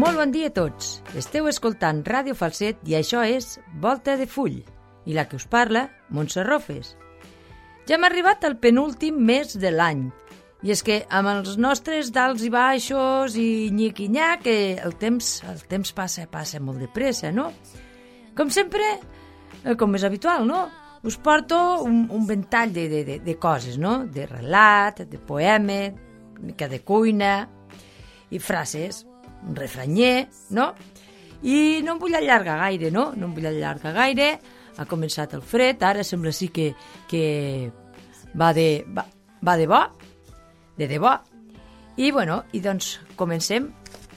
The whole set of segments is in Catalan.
Molt bon dia a tots. Esteu escoltant Ràdio Falset i això és Volta de Full. I la que us parla, Montse Rofes. Ja hem arribat al penúltim mes de l'any. I és que amb els nostres dalts i baixos i nyic-nyac, el temps passa molt de pressa, no? Com sempre, com és habitual, no? Us porto un ventall de coses, no? De relat, de poema, una mica de cuina i frases, un refranyer, no? I no em vull allargar gaire, no? No em vull allargar gaire. Ha començat el fred, ara sembla sí que va de bo, de debò. I, bueno, i doncs comencem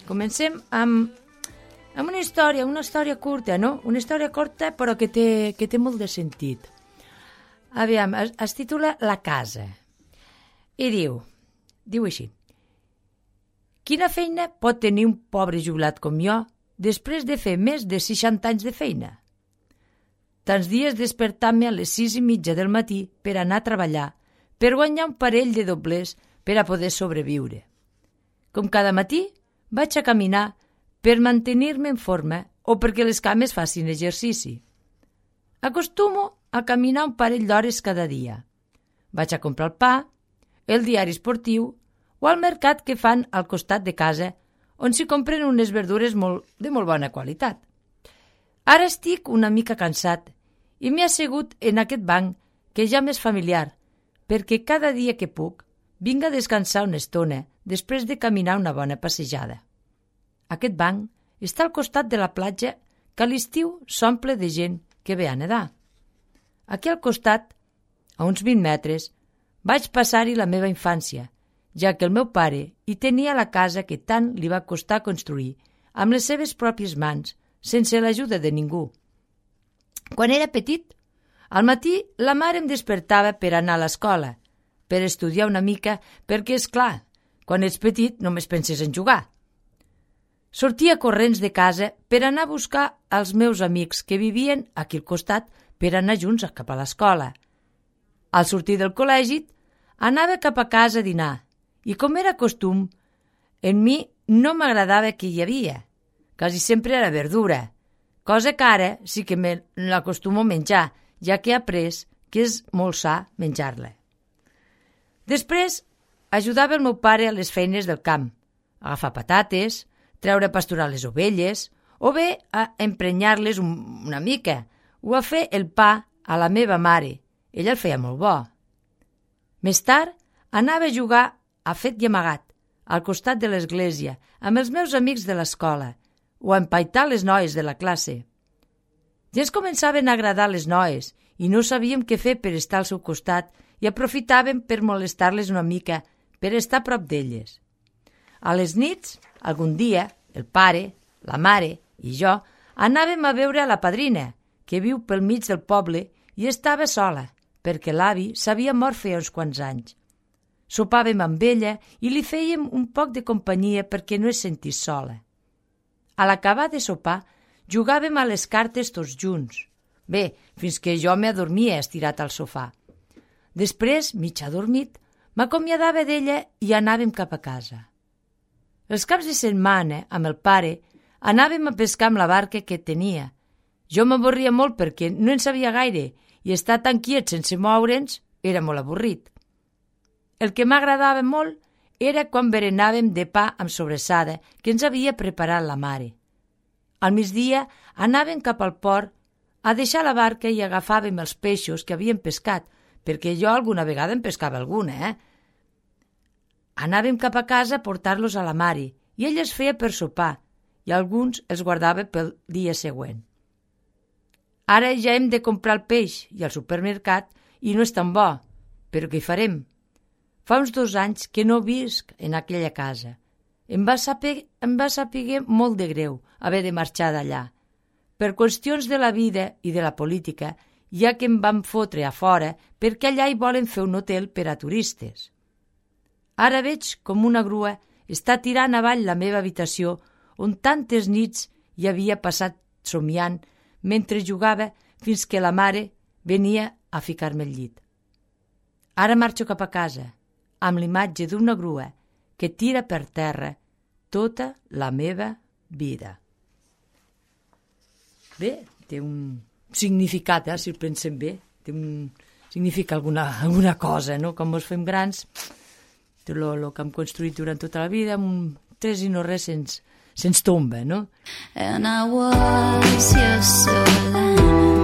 amb una història curta, no? Una història curta però que té molt de sentit. Aviam, es titula La casa. I diu així: quina feina pot tenir un pobre jubilat com jo després de fer més de 60 anys de feina? Tants dies despertant-me a les 6:30 del matí per anar a treballar, per guanyar un parell de doblers per a poder sobreviure. Com cada matí, vaig a caminar per mantenir-me en forma o perquè les cames facin exercici. Acostumo a caminar un parell d'hores cada dia. Vaig a comprar el pa, el diari esportiu o al mercat que fan al costat de casa, on s'hi compren unes verdures de molt bona qualitat. Ara estic una mica cansat i m'he assegut en aquest banc que ja m'és familiar, perquè cada dia que puc vinc a descansar una estona després de caminar una bona passejada. Aquest banc està al costat de la platja que a l'estiu s'omple de gent que ve a nedar. Aquí al costat, a uns 20 metres, vaig passar-hi la meva infància, ja que el meu pare hi tenia la casa que tant li va costar construir amb les seves pròpies mans, sense l'ajuda de ningú. Quan era petit, al matí la mare em despertava per anar a l'escola, per estudiar una mica, perquè, és clar, quan ets petit només penses en jugar. Sortia corrents de casa per anar a buscar els meus amics que vivien aquí al costat per anar junts cap a l'escola. Al sortir del col·legi, anava cap a casa a dinar, i com era costum, en mi no m'agradava que hi havia. Quasi sempre era verdura, cosa que ara sí que me l'acostumo a menjar, ja que he après que és molt sa menjar-la. Després ajudava el meu pare a les feines del camp, a agafar patates, treure a pasturar les ovelles, o bé a emprenyar-les una mica, o a fer el pa a la meva mare. Ella el feia molt bo. Més tard anava a jugar a fet i amagat, al costat de l'església, amb els meus amics de l'escola, o a empaitar les noies de la classe. Ja ens començaven a agradar les noies i no sabíem què fer per estar al seu costat i aprofitàvem per molestar-les una mica, per estar a prop d'elles. A les nits, algun dia, el pare, la mare i jo anàvem a veure a la padrina, que viu pel mig del poble i estava sola, perquè l'avi s'havia mort feia uns quants anys. Sopàvem amb ella i li fèiem un poc de companyia perquè no es sentís sola. A l'acabar de sopar, jugàvem a les cartes tots junts. Bé, fins que jo m'adormia estirat al sofà. Després, mig adormit, m'acomiadava d'ella i anàvem cap a casa. Els caps de setmana, amb el pare, anàvem a pescar amb la barca que tenia. Jo m'avorria molt perquè no en sabia gaire i estar tan quiet sense moure'ns era molt avorrit. El que m'agradava molt era quan berenàvem de pa amb sobrassada que ens havia preparat la mare. Al migdia anàvem cap al port a deixar la barca i agafàvem els peixos que havíem pescat, perquè jo alguna vegada en pescava alguna, Anàvem cap a casa a portar-los a la mare i ella els feia per sopar i alguns els guardava pel dia següent. Ara ja hem de comprar el peix i al supermercat i no és tan bo, però què hi farem? Fa uns 2 anys que no visc en aquella casa. Em va saber molt de greu haver de marxar d'allà. Per qüestions de la vida i de la política, ja que em van fotre a fora perquè allà hi volen fer un hotel per a turistes. Ara veig com una grua està tirant avall la meva habitació on tantes nits hi havia passat somiant mentre jugava fins que la mare venia a ficar-me al llit. Ara marxo cap a casa, amb l'imatge d'una grua que tira per terra tota la meva vida. Bé, té un significat, si ho pensem bé, significa alguna cosa, no? Com ens fem grans, tot el que hem construït durant tota la vida, amb tres i no res se'ns tomba, no? And I was your Solana,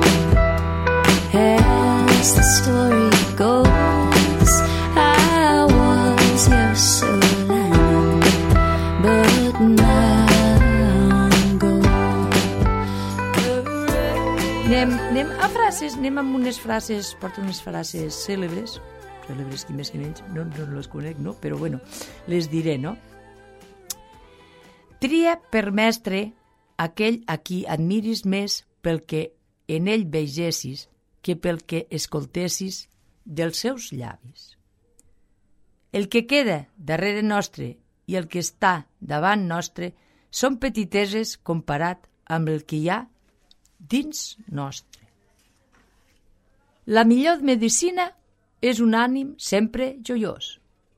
as the story goes. I was your Solana, but now I'm gone. Anem a frases, anem amb unes frases, porto unes frases cèlebres qui més que menys, no les conec, no? Però bueno, les diré, no? Tria per mestre aquell a qui admiris més pel que en ell vegessis que pel que escoltessis dels seus llavis. El que queda darrere nostre i el que està davant nostre són petiteses comparat amb el que hi ha dins nostre. La millor medicina és un ànim sempre joiós.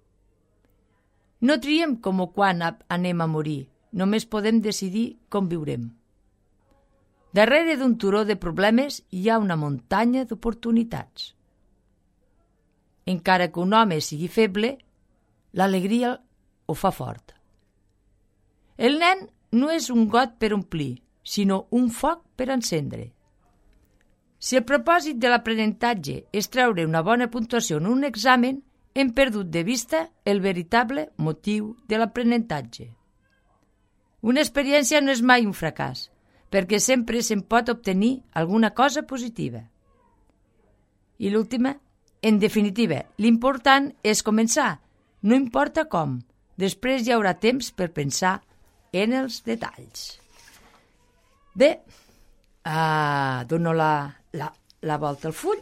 No triem com o quan anem a morir, només podem decidir com viurem. Darrere d'un turó de problemes hi ha una muntanya d'oportunitats. Encara que un home sigui feble, l'alegria ho fa fort. El nen no és un got per omplir, sinó un foc per encendre. Si el propòsit de l'aprenentatge és treure una bona puntuació en un examen, hem perdut de vista el veritable motiu de l'aprenentatge. Una experiència no és mai un fracàs, perquè sempre se'n pot obtenir alguna cosa positiva. I l'última, en definitiva, l'important és començar, no importa com. Després hi haurà temps per pensar en els detalls. Bé, dono la volta al full.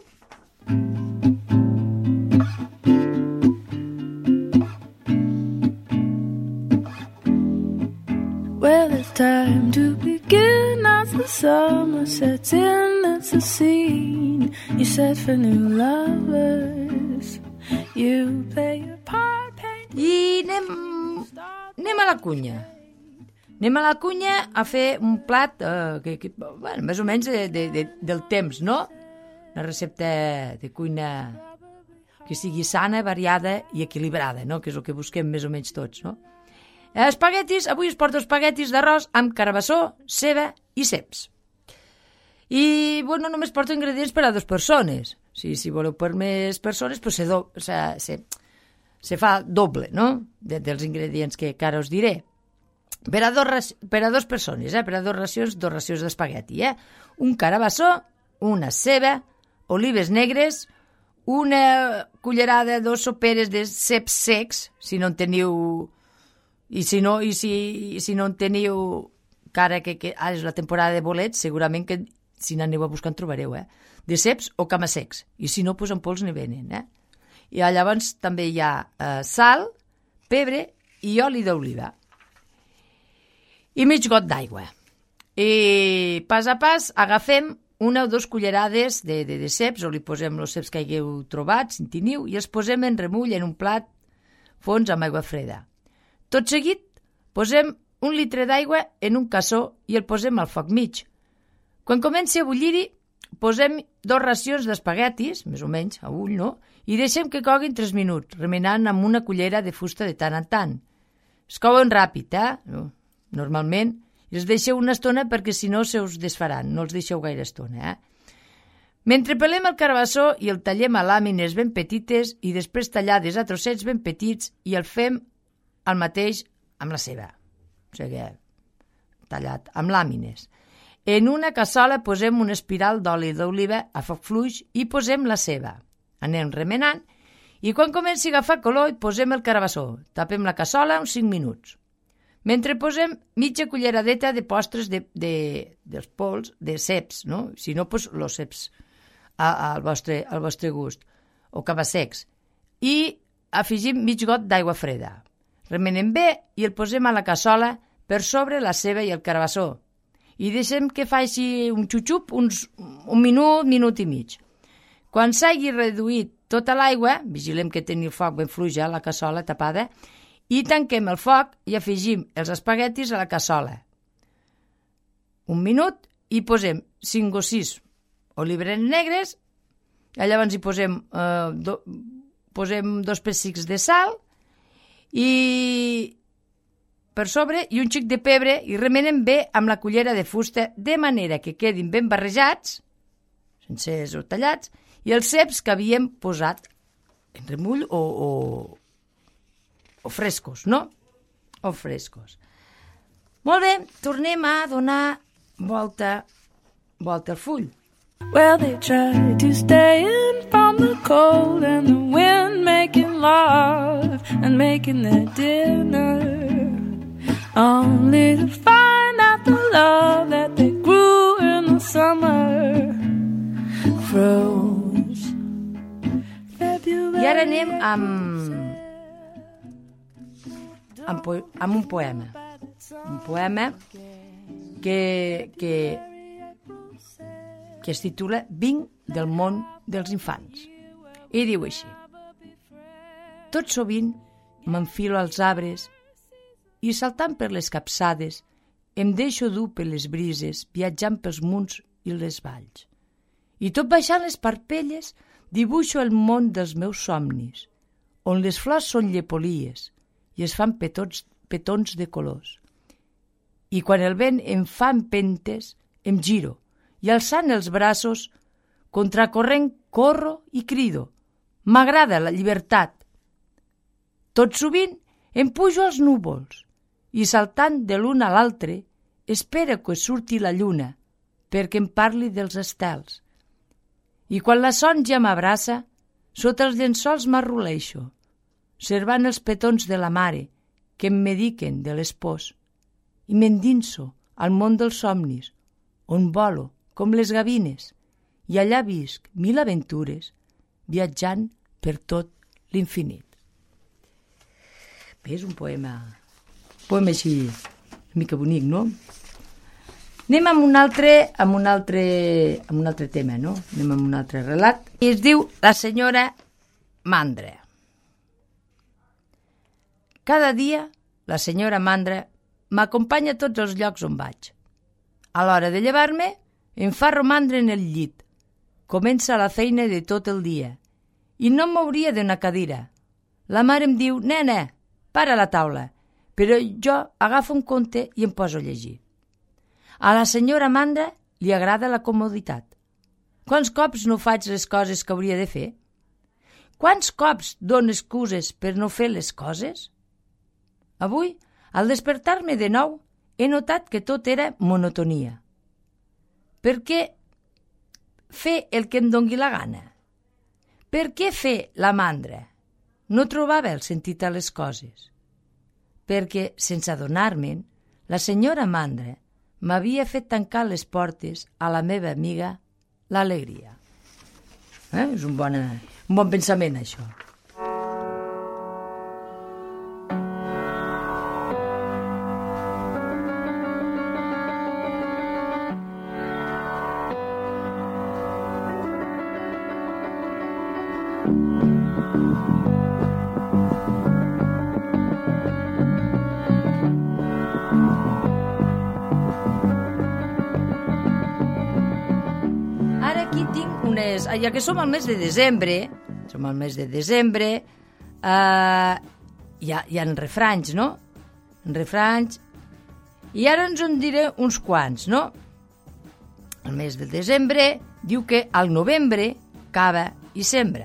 Well, it's time to begin as the summer sets in. It's a scene you set for new lovers. You play your part, paint. I anem a la cunya. Anem a la cunya a fer un plat bueno, més o menys del temps, no? Una recepta de cuina que sigui sana, variada i equilibrada, no? Que és el que busquem més o menys tots, no? Espaguetis, avui us porto espaguetis d'arròs amb carabassó, ceba i ceps. I, bueno, només porto ingredients per a 2 persones. Si voleu per més persones, pues se fa doble, no? Dels ingredients que ara us diré. Per a 2 persones, per a 2 racions d'espagueti. Un carabassó, una ceba, olives negres, una cullerada, 2 soperes de ceps secs, si no en teniu... I si no en teniu, cara que ara és la temporada de bolets, segurament que si n'aneu a buscar en trobareu, de ceps o camassecs. I si no, doncs en pols n'hi venen, I llavors també hi ha sal, pebre i oli d'oliva. I mig got d'aigua. I pas a pas agafem 1 o 2 cullerades de ceps, o li posem els ceps que hagueu trobat, si en teniu, i els posem en remull en un plat fons amb aigua freda. Tot seguit, posem 1 litre d'aigua en un cassó i el posem al foc mig. Quan comenci a bullir-hi, posem 2 racions d'espaguetis, més o menys, a ull, no? I deixem que coguin 3 minuts, remenant amb una cullera de fusta de tant en tant. Es couen ràpid, normalment, i els deixeu una estona perquè si no se us desfaran, no els deixeu gaire estona, Mentre pelem el carabassó i el tallem a làmines ben petites i després tallades a trossets ben petits i el fem el mateix amb la ceba, o sigui, tallat amb làmines. En una cassola posem una espiral d'oli d'oliva a foc fluix i posem la ceba. Anem remenant i quan comenci a agafar color posem el carabassó. Tapem la cassola uns 5 minuts. Mentre posem mitja culleradeta de postres dels pols de ceps, no? Si no, doncs els ceps al vostre gust, o cabassecs. I afegim mig got d'aigua freda. Remenem bé i el posem a la cassola per sobre la ceba i el carabassó. I deixem que faci un xup-xup un minut i mig. Quan s'hagi reduït tota l'aigua, vigilem que tingui el foc ben fluix a la cassola tapada, i tanquem el foc i afegim els espaguetis a la cassola. un minut i posem 5 o 6 oliveres negres, i llavors hi posem 2 pessics de sal i per sobre i un xic de pebre i remenem bé amb la cullera de fusta de manera que quedin ben barrejats, sencers o tallats, i els ceps que havíem posat en remull o frescos, no? O frescos. Molt bé, tornem a donar volta al full. Well, they tried to stay in from the cold and the wind, making love and making their dinner, only to find out the love that they grew in the summer froze. I ara anem amb un poema. Un poema que es titula Vinc del món dels infants. I diu així: tot sovint m'enfilo als arbres i saltant per les capçades em deixo dur per les brises viatjant pels munts i les valls. I tot baixant les parpelles dibuixo el món dels meus somnis, on les flors són llepolies i es fan petons de colors. I quan el vent em fa empentes, em giro i alçant els braços, contracorrent corro i crido. M'agrada la llibertat. Tot sovint em pujo als núvols i saltant de l'un a l'altre espero que surti la lluna perquè em parli dels estels. I quan la son ja m'abraça, sota els llençols m'arroleixo, observant els petons de la mare que em mediquen de l'espòs, i m'endinso al món dels somnis, on volo com les gavines, i allà visc 1000 aventures, viatjant per tot l'infinit. Bé, és un poema així, una mica bonic, no? Anem amb un altre tema, no? Anem amb un altre relat. I es diu La senyora Mandra. Cada dia la senyora Mandra m'acompanya a tots els llocs on vaig. A l'hora de llevar-me, em fa romandre en el llit. Comença la feina de tot el dia i no m'hauria d'una cadira. La mare em diu: nena, para la taula, però jo agafo un conte i em poso a llegir. A la senyora Mandra li agrada la comoditat. Quants cops no faig les coses que hauria de fer? Quants cops dono excuses per no fer les coses? Avui, al despertar-me de nou, he notat que tot era monotonia. Per què fer el que em dongui la gana? Per què fer la mandra? No trobava el sentit a les coses. Perquè, sense adonar-me'n, la senyora Mandra m'havia fet tancar les portes a la meva amiga l'alegria. És un bon pensament, això. Ja que som al mes de desembre, hi ha refranys, no? Refranys, i ara ens en diré uns quants, no? El mes de desembre diu que al novembre cava i sembra.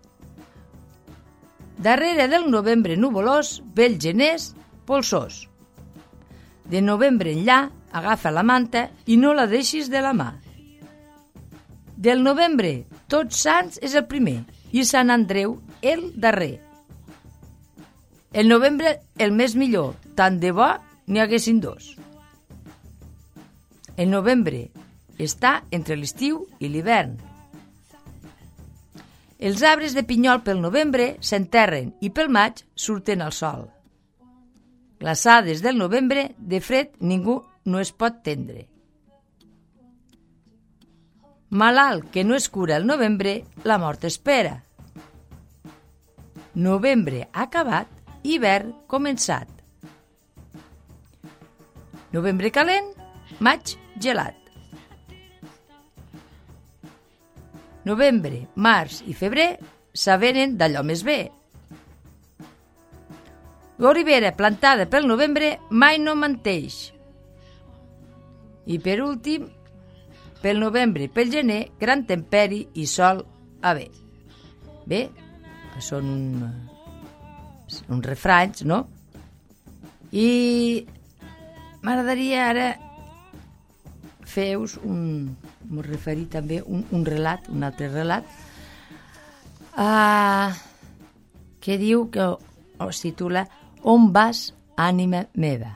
Darrere del novembre nuvolós ve el gener polsós. De novembre enllà agafa la manta i no la deixis de la mà. Del novembre, Tots Sants és el primer i Sant Andreu el darrer. El novembre, el més millor, tant de bo n'hi haguessin dos. El novembre està entre l'estiu i l'hivern. Els arbres de pinyol pel novembre s'enterren i pel maig surten al sol. Glaçades del novembre, de fred ningú no es pot tendre. Malalt que no es cura el novembre, la mort espera. Novembre acabat, hivern començat. Novembre calent, maig gelat. Novembre, març i febrer s'avenen d'allò més bé. L'olivera plantada pel novembre mai no menteix. I per últim, pel novembre i pel gener, gran temperi i sol a bé. Bé, són uns refranys, no? I m'agradaria ara fer-vos m'ho referir també un relat, un altre relat, que diu que es titula On vas, ànima meva?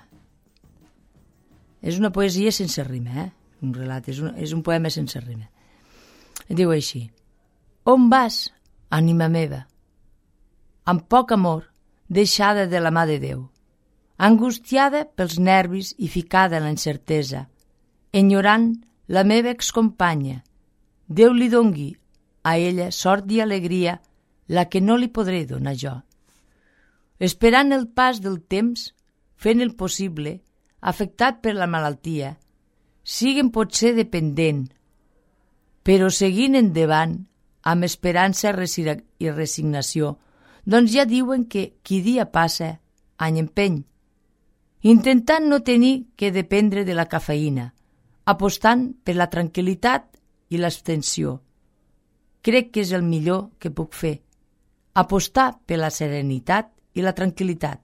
És una poesia sense rima, un relat, és un poema sense rima. Diu així: On vas, ànima meva? Amb poc amor, deixada de la mà de Déu, angustiada pels nervis i ficada en la incertesa, enyorant la meva excompanya. Déu li dongui a ella sort i alegria, la que no li podré donar jo. Esperant el pas del temps, fent el possible, afectat per la malaltia, siguen potser dependent, però seguint endavant, amb esperança i resignació, doncs ja diuen que qui dia passa, any empeny, intentant no tenir que dependre de la cafeïna, apostant per la tranquil·litat i l'abstenció. Crec que és el millor que puc fer, apostar per la serenitat i la tranquil·litat.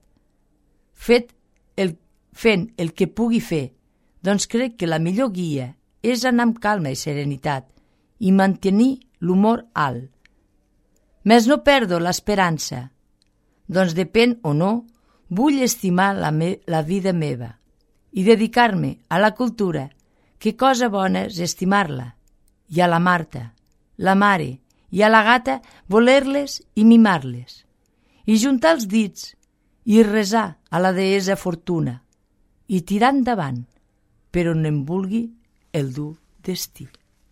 Fent el que pugui fer, doncs crec que la millor guia és anar amb calma i serenitat i mantenir l'humor alt. Mes no perdo l'esperança, doncs depèn o no, vull estimar la vida meva i dedicar-me a la cultura, que cosa bona és estimar-la, i a la Marta, la mare, i a la gata voler-les i mimar-les, i juntar els dits i resar a la deessa Fortuna, i tirar endavant, però no em vulgui el dur destí.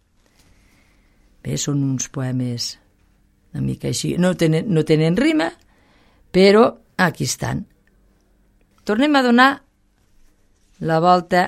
Bé, són uns poemes una mica així, no tenen rima, però aquí estan. Tornem a donar la volta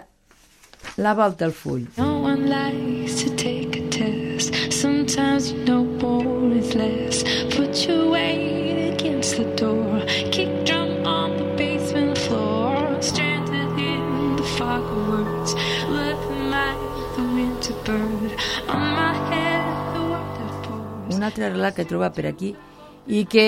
al full. No one likes to take a test. Sometimes you know more is less. Put your weight against the door. Kick drum on the basement floor. Stranded in the fog of words. Living like the winter bird. On my head the water pours. Un altre relat que he trobat per aquí i que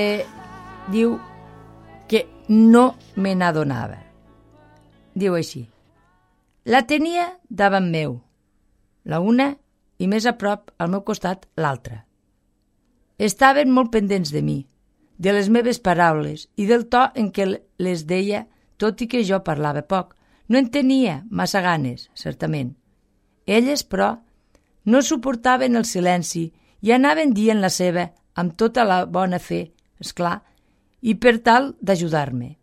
diu que no me n'adonava. Diu així: la tenia davant meu, la una, i més a prop, al meu costat, l'altra. Estaven molt pendents de mi, de les meves paraules i del to en què les deia, tot i que jo parlava poc. No en tenia massa ganes, certament. Elles, però, no suportaven el silenci i anaven dient la seva amb tota la bona fe, esclar, i per tal d'ajudar-me.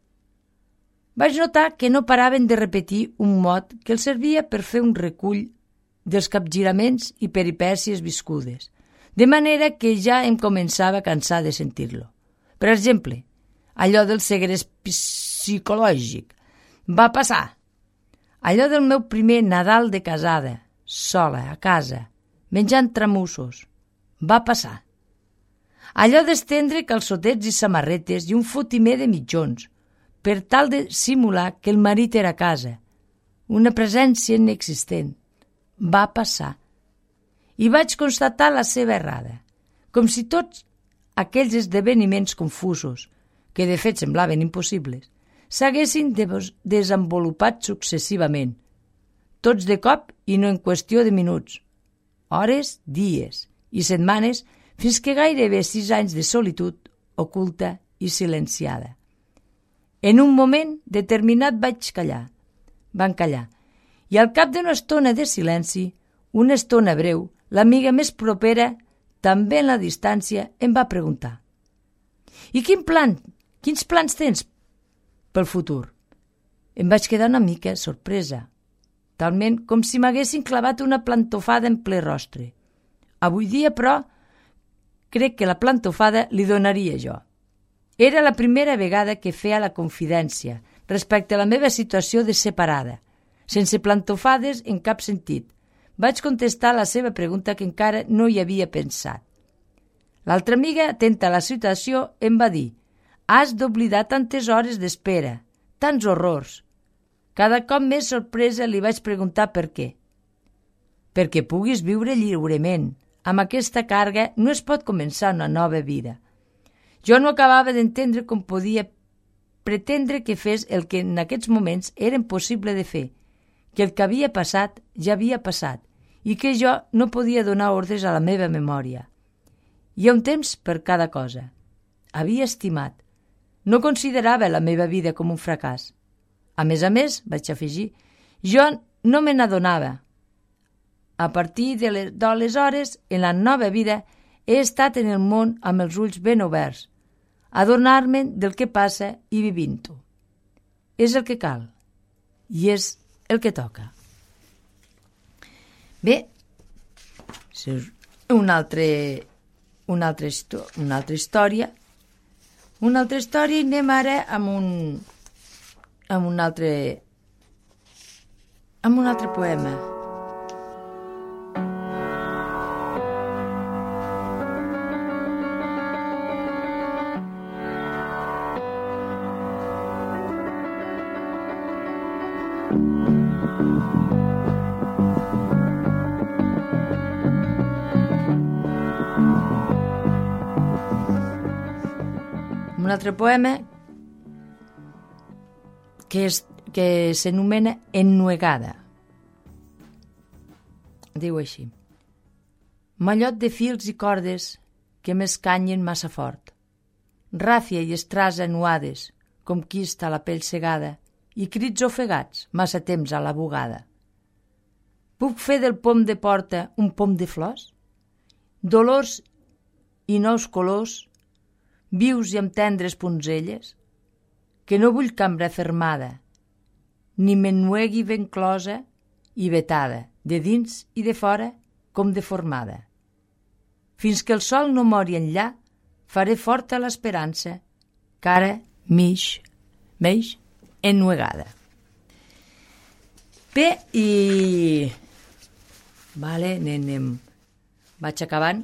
Vaig notar que no paraven de repetir un mot que els servia per fer un recull dels capgiraments i peripècies viscudes, de manera que ja em començava a cansar de sentir-lo. Per exemple, allò del segrest psicològic. Va passar. Allò del meu primer Nadal de casada, sola, a casa, menjant tramussos. Va passar. Allò d'estendre calçotets i samarretes i un fotimer de mitjons, per tal de simular que el marit era a casa, una presència inexistent. Va passar. I vaig constatar la seva errada, com si tots aquells esdeveniments confusos, que de fet semblaven impossibles, s'haguessin desenvolupat successivament, tots de cop i no en qüestió de minuts, hores, dies i setmanes, fins que gairebé 6 anys de solitud oculta i silenciada. En un moment determinat van callar, i al cap d'una estona de silenci, una estona breu, l'amiga més propera, també en la distància, em va preguntar: «I quins plans tens pel futur?» Em vaig quedar una mica sorpresa, talment com si m'haguessin clavat una plantofada en ple rostre. Avui dia, però, crec que la plantofada li donaria jo. Era la primera vegada que feia la confidència respecte a la meva situació de separada. sense plantofades en cap sentit. Vaig contestar la seva pregunta que encara no hi havia pensat. L'altra amiga, atenta a la situació, em va dir: «Has d'oblidar tantes hores d'espera, tants horrors». Cada cop més sorpresa li vaig preguntar per què. «Perquè puguis viure lliurement. Amb aquesta càrrega no es pot començar una nova vida». Jo no acabava d'entendre com podia pretendre que fes el que en aquests moments era impossible de fer, que el que havia passat ja havia passat i que jo no podia donar ordres a la meva memòria. Hi ha un temps per cada cosa. Havia estimat. No considerava la meva vida com un fracàs. A més, vaig afegir, jo no me n'adonava. A partir d'aleshores, en la nova vida, he estat en el món amb els ulls ben oberts, adonar-me'n del que passa i vivint-ho. És el que cal i és el que toca. Bé, una altra història. Una altra història i anem ara amb un altre poema. Un altre poema que s'anomena Ennuegada. Diu així: mallot de fils i cordes que m'escanyen massa fort, ràfia i estrasa nuades, com qui està la pell cegada, i crits ofegats massa temps a la bugada. Puc fer del pom de porta un pom de flors? Dolors i nous colors, vius i amb tendres punzelles, que no vull cambra fermada, ni m'ennuegui ben closa i vetada, de dins i de fora com deformada. Fins que el sol no mori enllà, faré forta l'esperança, que ara m'ix ennuegada. Bé, i... Vale, anem. Vaig acabant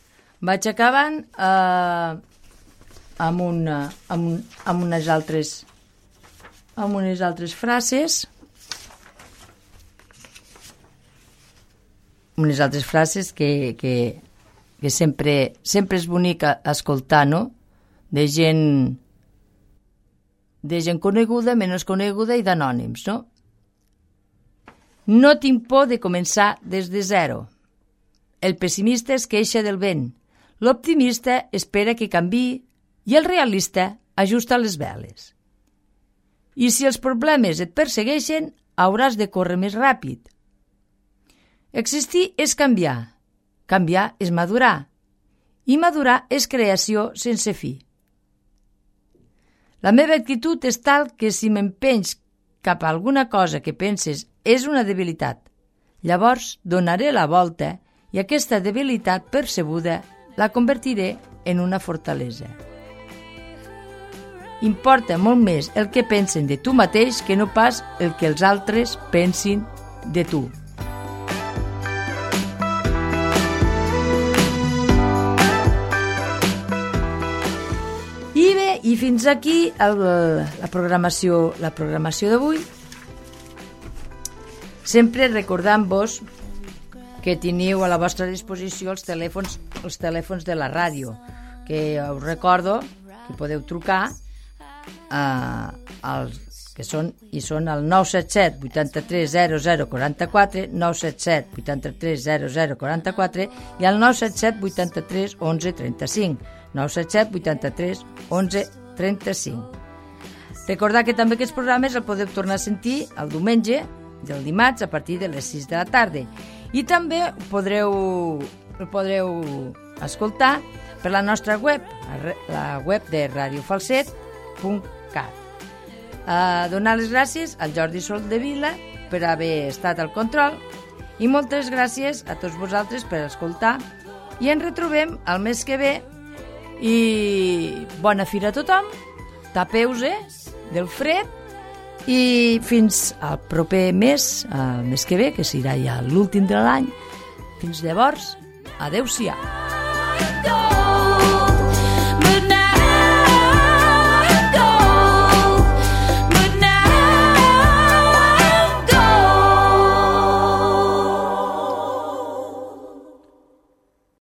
amb unes altres frases. Unes altres frases que sempre és bonic escoltar, no? De gent coneguda, menys coneguda i d'anònims, no? No tinc por de començar des de zero. El pessimista es queixa del vent, l'optimista espera que canviï i el realista ajusta les veles. I si els problemes et persegueixen, hauràs de córrer més ràpid. Existir és canviar és madurar, i madurar és creació sense fi. La meva actitud és tal que si m'empenys cap a alguna cosa que penses és una debilitat, llavors donaré la volta i aquesta debilitat percebuda la convertiré en una fortalesa. Importa molt més el que pensen de tu mateix que no pas el que els altres pensin de tu. I bé, i fins aquí la programació d'avui. Sempre recordant-vos que teniu a la vostra disposició els telèfons de la ràdio, que us recordo que podeu trucar són el 977 83 00 44, 977 83 00 44 i el 977 83 11 35, 977 83 11 35. Recordar que també aquests programes el podeu tornar a sentir el diumenge del dimarts a partir de les 6 de la tarda i també el podreu escoltar per la nostra web, la web de radiofalset.cat. Donar les gràcies al Jordi Soldevila per haver estat al control i moltes gràcies a tots vosaltres per escoltar i ens retrobem el mes que ve i bona fira a tothom, tapeu-se del fred I fins al proper mes, el mes que ve, que serà ja l'últim de l'any. Fins llavors, adeu-siau.